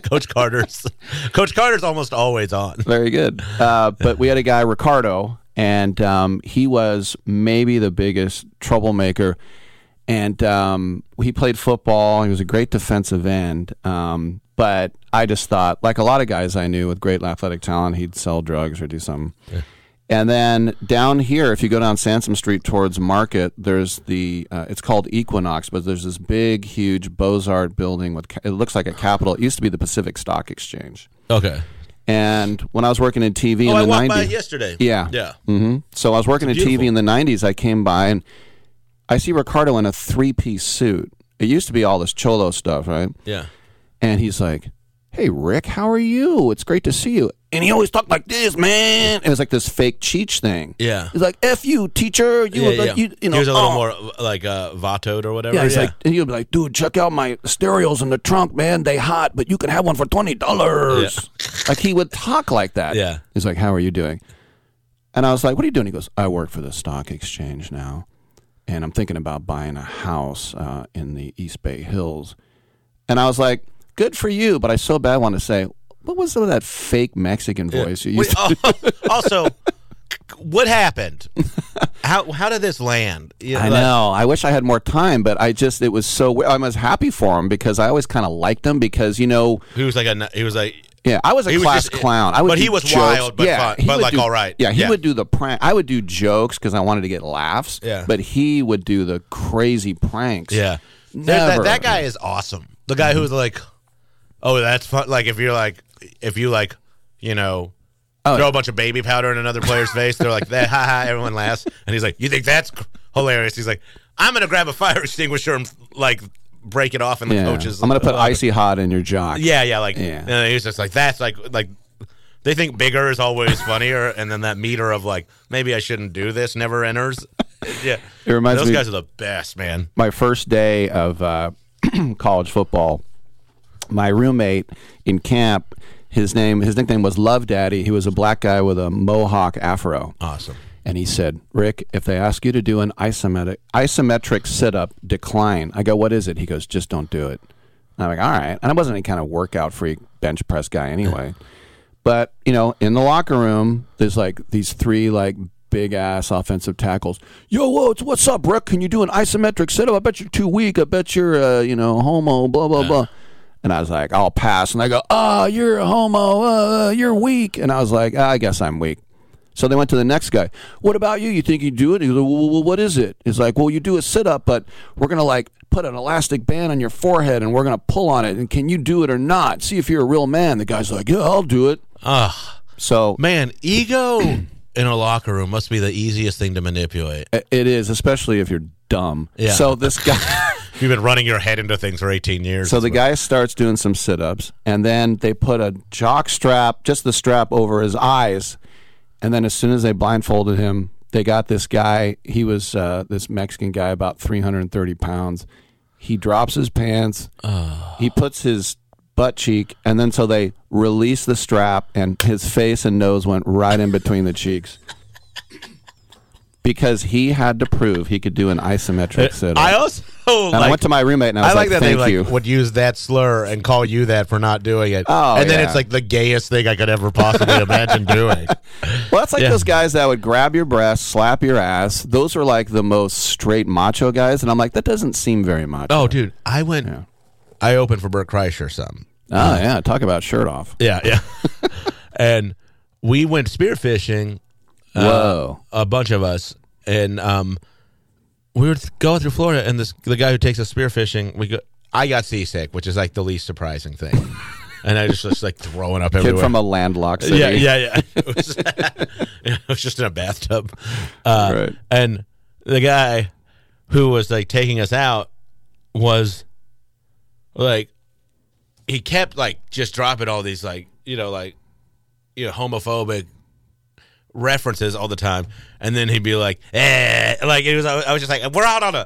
Coach Carter's almost always on. Very good. But we had a guy, Ricardo, and he was maybe the biggest troublemaker. And he played football. He was a great defensive end. But I just thought, like a lot of guys I knew with great athletic talent, he'd sell drugs or do something. Yeah. And then down here, if you go down Sansom Street towards Market, there's it's called Equinox, but there's this big, huge Beaux-Arts building it looks like a Capitol. It used to be the Pacific Stock Exchange. Okay. And when I was working in TV in the 90s. I walked by it yesterday. Yeah. Yeah. Mm-hmm. So I was working in TV in the 90s. I came by, and I see Ricardo in a 3-piece suit. It used to be all this Cholo stuff, right? Yeah. And he's like, hey, Rick, how are you? It's great to see you. And he always talked like this, man. It was like this fake Cheech thing. Yeah. He's like, F you, teacher. You know, he was a little more like vatoed or whatever. Yeah, he's like, and he'll be like, dude, check out my stereos in the trunk, man. They hot, but you can have one for $20. Yeah. Like he would talk like that. Yeah. He's like, how are you doing? And I was like, what are you doing? He goes, I work for the stock exchange now, and I'm thinking about buying a house in the East Bay Hills. And I was like, good for you, but I so bad want to say, what was some of that fake Mexican voice you used to Also, what happened? How did this land? I know. I wish I had more time, but it was so weird. I was happy for him because I always kind of liked him because, he was like yeah, I was a class clown. But he was jokes. Wild, but fun, but like all right. Yeah, he would do the prank. I would do jokes because I wanted to get laughs. Yeah. But he would do the crazy pranks. Yeah. That guy is awesome. The guy who's like, oh, that's fun. Like if you throw a bunch of baby powder in another player's face, they're like, that, ha ha, everyone laughs. And he's like, you think that's hilarious? He's like, I'm gonna grab a fire extinguisher and like break it off in the coaches. I'm gonna put icy hot in your jock. Yeah. And he's just like, that's like they think bigger is always funnier, and then that meter of like, maybe I shouldn't do this never enters. Yeah, it reminds me. Those guys are the best, man. My first day of college football, my roommate in camp, his nickname was Love Daddy. He was a black guy with a mohawk afro. Awesome. And he said, Rick, if they ask you to do an isometric sit-up, decline. I go, what is it? He goes, just don't do it. And I'm like, all right. And I wasn't any kind of workout freak, bench press guy anyway. But, in the locker room, there's like these 3 like big-ass offensive tackles. Yo, what's up, Rick? Can you do an isometric sit-up? I bet you're too weak. I bet you're, homo, blah, blah, blah. And I was like, I'll pass. And they go, you're a homo. You're weak. And I was like, I guess I'm weak. So they went to the next guy. What about you? You think you do it? He goes, well, what is it? He's like, well, you do a sit-up, but we're going to like put an elastic band on your forehead and we're going to pull on it. And can you do it or not? See if you're a real man. The guy's like, yeah, I'll do it. So, man, ego in a locker room must be the easiest thing to manipulate. It is, especially if you're dumb. Yeah. So this guy... You've been running your head into things for 18 years. So the guy starts doing some sit-ups, and then they put a jock strap, just the strap, over his eyes. And then as soon as they blindfolded him, they got this guy. He was this Mexican guy, about 330 pounds. He drops his pants. He puts his butt cheek, and then so they release the strap, and his face and nose went right in between the cheeks. Because he had to prove he could do an isometric sit-up. I also I went to my roommate and I was like, that thank they you. would use that slur and call you that for not doing it. Oh, and then it's like the gayest thing I could ever possibly imagine doing. Well, that's like those guys that would grab your breast, slap your ass. Those are like the most straight macho guys. And I'm like, that doesn't seem very macho. Oh, dude, I opened for Bert Kreischer some. Oh, yeah. Talk about shirt off. Yeah. And we went spearfishing Whoa. A bunch of us. And we were going through Florida, and the guy who takes us spearfishing, I got seasick, which is like the least surprising thing. And I just was like throwing up everywhere. Kid from a landlocked city. Yeah. It was just in a bathtub. Right. And the guy who was like taking us out was like, he kept like just dropping all these like, homophobic references all the time, and then he'd be like, like it was. I was just like, we're out on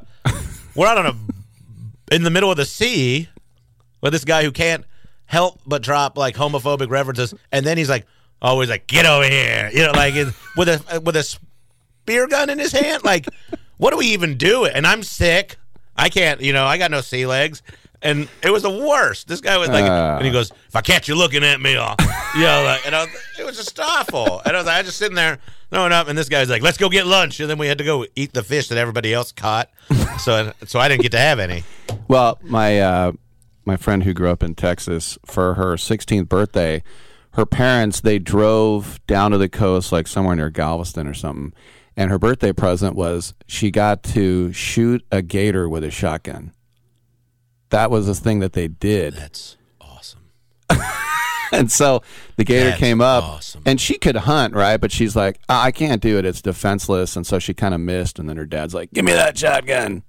a in the middle of the sea with this guy who can't help but drop like homophobic references, and then he's like, always like, get over here, like with a spear gun in his hand. Like, what do we even do? And I'm sick. I can't. I got no sea legs. And it was the worst. This guy was like, and he goes, if I catch you looking at me, I'll, it was just awful. And I was just sitting there throwing up, and this guy's like, let's go get lunch. And then we had to go eat the fish that everybody else caught. So I didn't get to have any. Well, my friend who grew up in Texas, for her 16th birthday, her parents, they drove down to the coast, like somewhere near Galveston or something. And her birthday present was she got to shoot a gator with a shotgun. That was the thing that they did. That's awesome. And so the gator came up, and she could hunt, right? But she's like, I can't do it. It's defenseless. And so she kind of missed. And then her dad's like, give me that shotgun.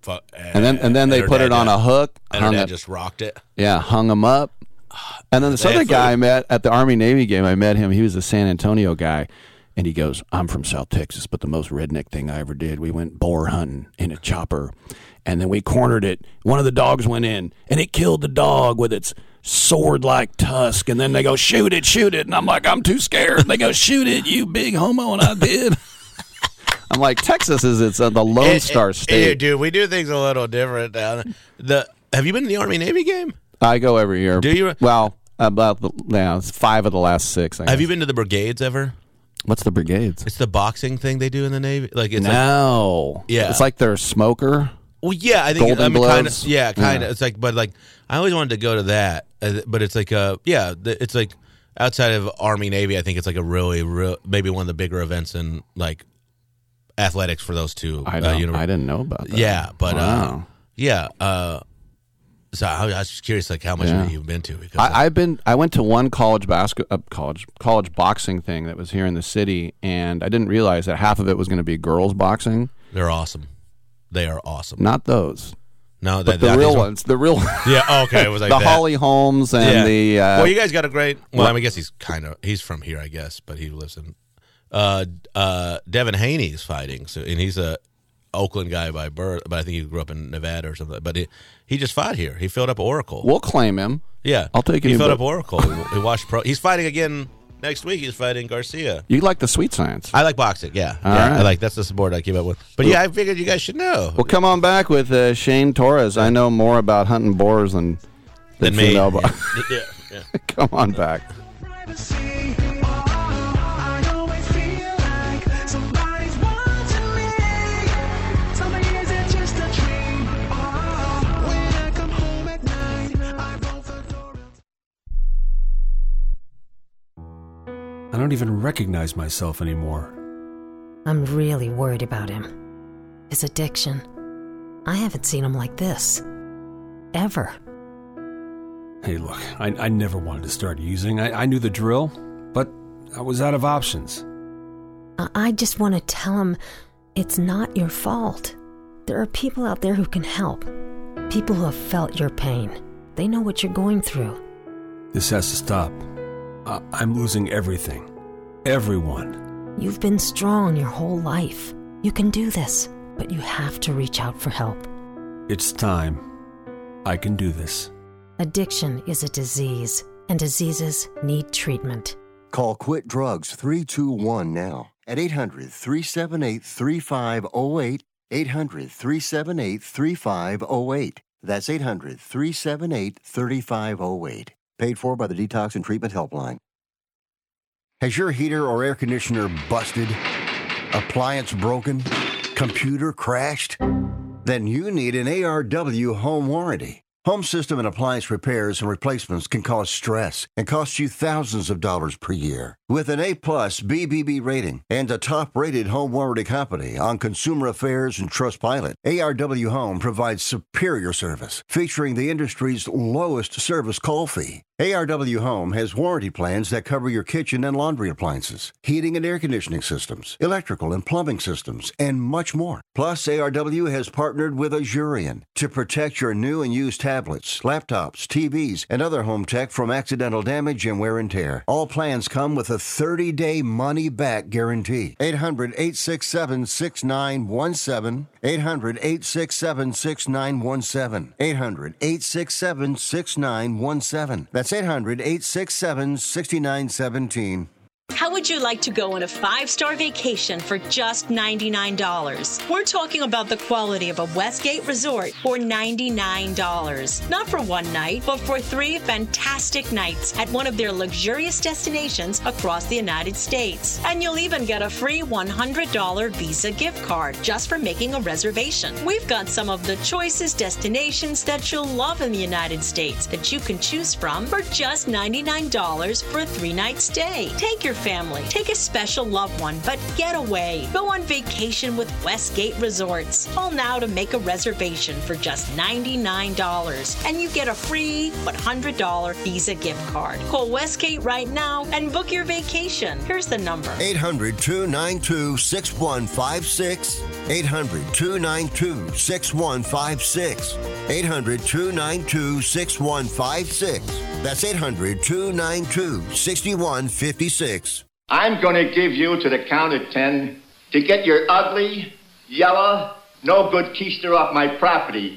And then they put it on a hook. And her dad just rocked it. Yeah, hung him up. And then this other guy I met at the Army-Navy game, I met him. He was a San Antonio guy. And he goes, I'm from South Texas, but the most redneck thing I ever did, we went boar hunting in a chopper. And then we cornered it. One of the dogs went in, and it killed the dog with its sword-like tusk. And then they go, shoot it. And I'm like, I'm too scared. They go, shoot it, you big homo. And I did. I'm like, Texas is the Lone Star State. Dude, we do things a little different down there. Have you been to the Army-Navy game? I go every year. Do you? Well, it's 5 of the last 6. I guess. Have you been to the brigades ever? What's the brigades? It's the boxing thing they do in the Navy. Yeah. It's like their smoker. Well, yeah, I think Golden gloves. kind of. It's like, but like, I always wanted to go to that, but it's like it's like outside of Army Navy. I think it's like a really, maybe one of the bigger events in like athletics for those two. I didn't know about that. Yeah, but so I was just curious, like how much of it you've been to. Because I went to one college boxing thing that was here in the city, and I didn't realize that half of it was going to be girls boxing. They're awesome. They are awesome. Not those. No, but the real ones. The real. Yeah. Okay. It was like the Holly Holmes and the. Well, you guys got a great. Well, I guess he's from here, I guess, but he lives in. Devin Haney's fighting, so and he's a Oakland guy by birth, but I think he grew up in Nevada or something. But he just fought here. He filled up Oracle. We'll claim him. Yeah, I'll take him. He filled up Oracle. He watched pro. He's fighting again. Next week, he's fighting Garcia. You like the sweet science? I like boxing, yeah. Right. That's the sport I keep up with. But yeah, I figured you guys should know. Well, come on back with Shane Torres. I know more about hunting boars than me. Yeah. Yeah. Come on back. I don't even recognize myself anymore. I'm really worried about him. His addiction. I haven't seen him like this. Ever. Hey, look, I never wanted to start using. I knew the drill, but I was out of options. I just want to tell him it's not your fault. There are people out there who can help. People who have felt your pain. They know what you're going through. This has to stop. I'm losing everything. Everyone. You've been strong your whole life. You can do this, but you have to reach out for help. It's time. I can do this. Addiction is a disease, and diseases need treatment. Call Quit Drugs 321 now at 800-378-3508, 800-378-3508. That's 800-378-3508. Paid for by the Detox and Treatment Helpline. Has your heater or air conditioner busted? Appliance broken? Computer crashed? Then you need an ARW home warranty. Home system and appliance repairs and replacements can cause stress and cost you thousands of dollars per year. With an A-plus BBB rating and a top-rated home warranty company on Consumer Affairs and Trustpilot, ARW Home provides superior service, featuring the industry's lowest service call fee. ARW Home has warranty plans that cover your kitchen and laundry appliances, heating and air conditioning systems, electrical and plumbing systems, and much more. Plus, ARW has partnered with Azurion to protect your new and used tablets, laptops, TVs, and other home tech from accidental damage and wear and tear. All plans come with a 30-day money-back guarantee. 800-867-6917. 800-867-6917. 800-867-6917. That's 800-867-6917. How would you like to go on a 5-star vacation for just $99? We're talking about the quality of a Westgate resort for $99. Not for one night, but for 3 fantastic nights at one of their luxurious destinations across the United States. And you'll even get a free $100 Visa gift card just for making a reservation. We've got some of the choicest destinations that you'll love in the United States that you can choose from for just $99 for a 3-night stay. Take your family, take a special loved one, but get away. Go on vacation with Westgate Resorts. Call now to make a reservation for just $99, and you get a free $100 Visa gift card. Call Westgate right now and book your vacation. Here's the number: 800-292-6156. 800-292-6156. 800-292-6156. That's 800-292-6156. I'm going to give you to the count of 10 to get your ugly, yellow, no good keister off my property.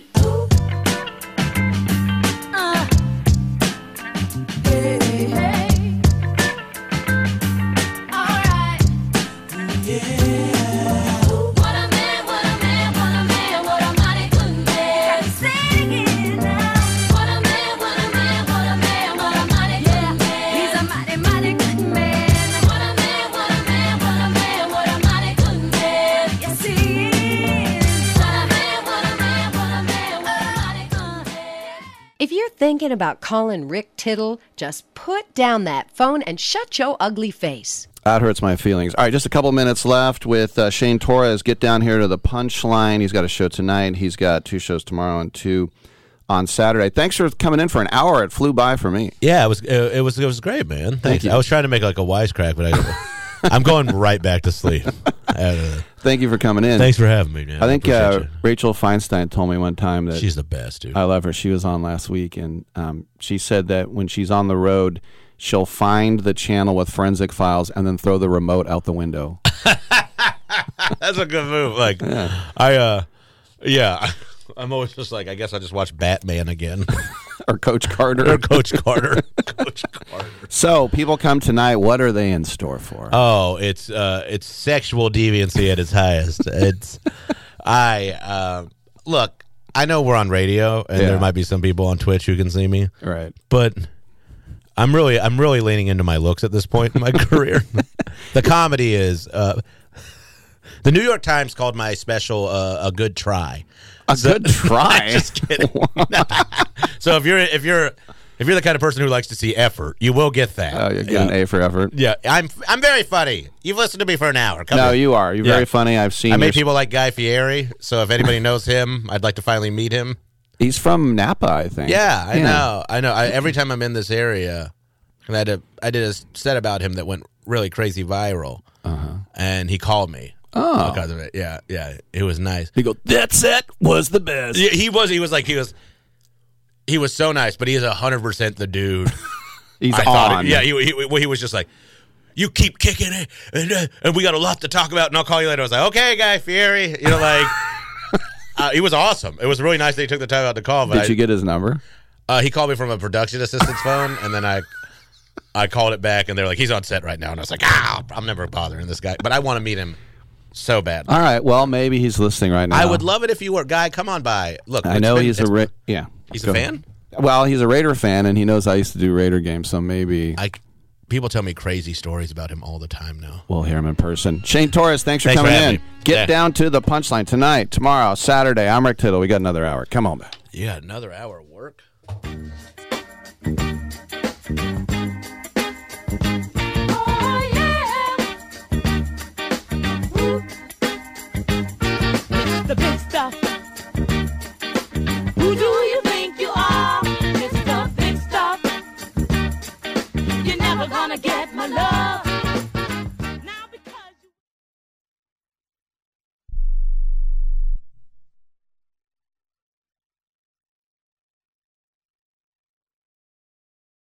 If you're thinking about calling Rick Tittle, just put down that phone and shut your ugly face. That hurts my feelings. All right, just a couple minutes left with Shane Torres. Get down here to the Punchline. He's got a show tonight. He's got 2 shows tomorrow and 2 on Saturday. Thanks for coming in for an hour. It flew by for me. Yeah, it was great, man. Thank you. I was trying to make like a wisecrack, but I'm going right back to sleep. Thank you for coming in. Thanks for having me, man. I think Rachel Feinstein told me one time that she's the best, dude. I love her. She was on last week, and she said that when she's on the road, she'll find the channel with Forensic Files and then throw the remote out the window. That's a good move. Like, yeah. I'm always just like, I guess I'll just watch Batman again. Or Coach Carter. Coach Carter. Coach Carter. So, people come tonight. What are they in store for? Oh, it's sexual deviancy at its highest. Look, I know we're on radio, and there might be some people on Twitch who can see me. Right. But I'm really leaning into my looks at this point in my career. The comedy is the New York Times called my special a good try. Good try? Just kidding. So if you're the kind of person who likes to see effort, you will get that. Oh, you get an A for effort. Yeah, I'm very funny. You've listened to me for an hour. You are. You're very funny. I've seen. I made people like Guy Fieri. So if anybody knows him, I'd like to finally meet him. He's from Napa, I think. Yeah, I know. Every time I'm in this area, and I did a set about him that went really crazy viral, and he called me. Oh, because of it. Yeah, it was nice. He goes, that set was the best. Yeah, he was so nice, but he is 100% the dude. He's on. He was just like, you keep kicking it, and we got a lot to talk about, and I'll call you later. I was like, okay, Guy Fieri. He was awesome. It was really nice that he took the time out to call. But Did you get his number? He called me from a production assistant's phone, and then I called it back, and they're like, he's on set right now. And I was like, I'm never bothering this guy. But I want to meet him so bad. All right. Well, maybe he's listening right now. I would love it if you were. Guy, come on by. Look, I know he's a He's a fan? Well, he's a Raider fan, and he knows I used to do Raider games, so maybe. People tell me crazy stories about him all the time now. We'll hear him in person. Shane Torres, thanks for coming in. Get down to the Punchline tonight, tomorrow, Saturday. I'm Rick Tittle. We got another hour. Come on back. You got another hour of work?